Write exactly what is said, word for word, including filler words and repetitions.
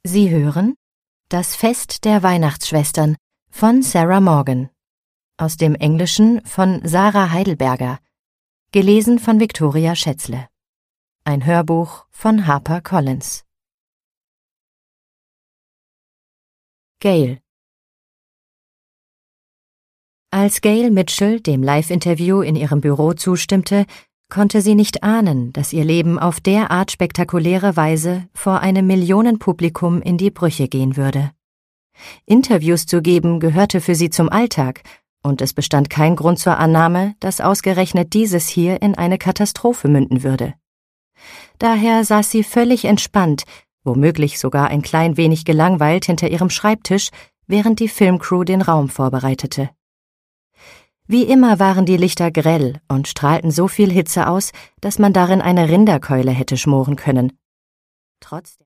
Sie hören Das Fest der Weihnachtsschwestern von Sarah Morgan, aus dem Englischen von Sarah Heidelberger, gelesen von Viktoria Schätzle. Ein Hörbuch von Harper Collins. Gail. Als Gail Mitchell dem Live-Interview in ihrem Büro zustimmte, konnte sie nicht ahnen, dass ihr Leben auf derart spektakuläre Weise vor einem Millionenpublikum in die Brüche gehen würde. Interviews zu geben gehörte für sie zum Alltag, und es bestand kein Grund zur Annahme, dass ausgerechnet dieses hier in eine Katastrophe münden würde. Daher saß sie völlig entspannt, womöglich sogar ein klein wenig gelangweilt hinter ihrem Schreibtisch, während die Filmcrew den Raum vorbereitete. Wie immer waren die Lichter grell und strahlten so viel Hitze aus, dass man darin eine Rinderkeule hätte schmoren können. Trotz